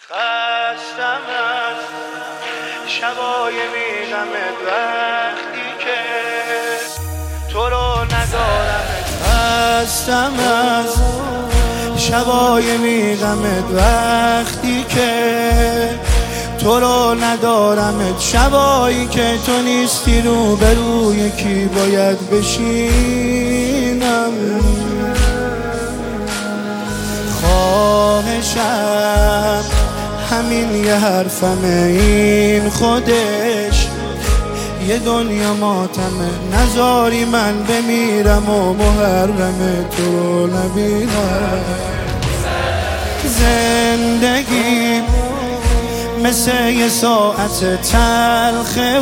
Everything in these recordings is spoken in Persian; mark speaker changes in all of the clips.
Speaker 1: خستم از شبای بیغمت وقتی که تو رو ندارمت. خستم از شبای بیغمت وقتی که تو رو ندارمت. شبایی که تو نیستی روبروی کی باید بشینم. خواهشم همین یه حرفمه، این خودش یه دنیا ماتمه. نذاری من بمیرم و محرم تو رو نبینم. زندگی مثل یه ساعت تلخه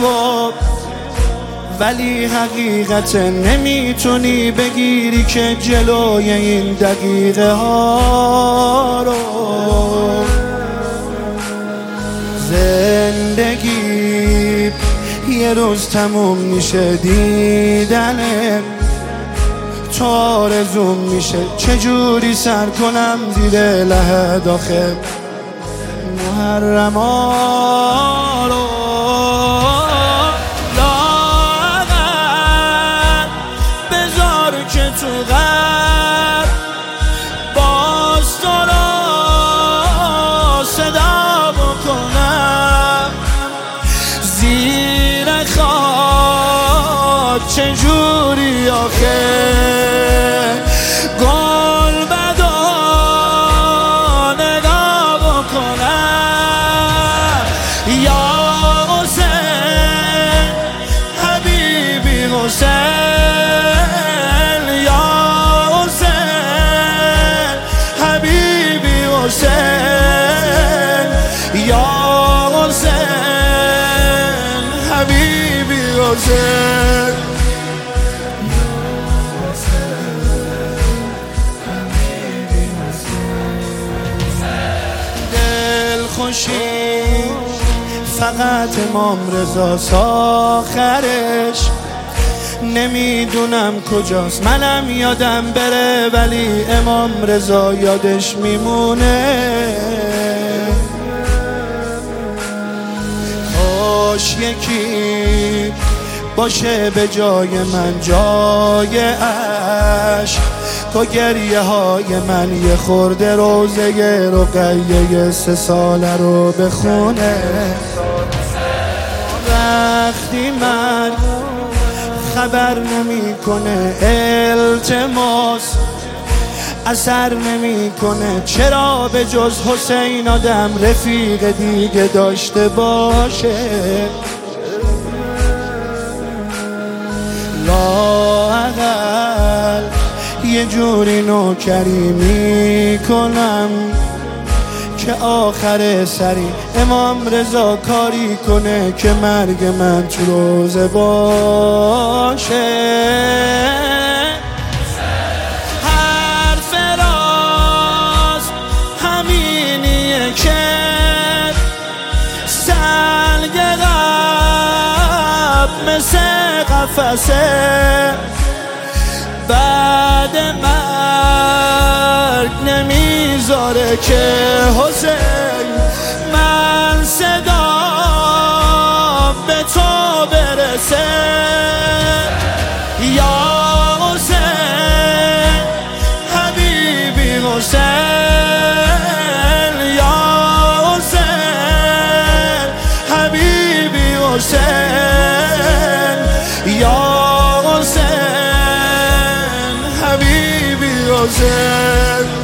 Speaker 1: ولی حقیقت نمیتونی بگیری که جلوی این دقیقه ها رو. زندگی یه روز تموم میشه، دیدنه تو آرزوم میشه. چجوری سر کنم زیر لحد آخه محرم ها رو. لااقل بذار که تو غم باز تو رو صدا بکنم. زیر خاک چجوری آخه گل بدا نگاه بکنم. یا حسین حبیبی حسین، یا حسین حبیبی حسین، یا حسین حبیبی حسین. دلخوشی فقط امام رضاست آخرش، نمیدونم کجاست. منم یادم بره ولی امام رضا یادش میمونه. کاش یکی باشه به جای من، جای عشق با گریه های من یه خورده روزه رقیه 3 ساله رو بخونه. وقتی من خبر نمیکنه التماس اثر نمیکنه، چرا به جز حسین آدم رفیق دیگه داشته باشه؟ لااقل یه جوری نوکری میکنم که آخر سری امام رضا کاری کنه که مرگ من تو روزه باشه. حرف راست همینیه که سنگ قلب مثل قفسه، بعد مرگ نمیذاره که حسین من صدا به تو برسه. یا حسین حبیبی حسین، یا حسین حبیبی حسین، یا حسین حبیبی حسین.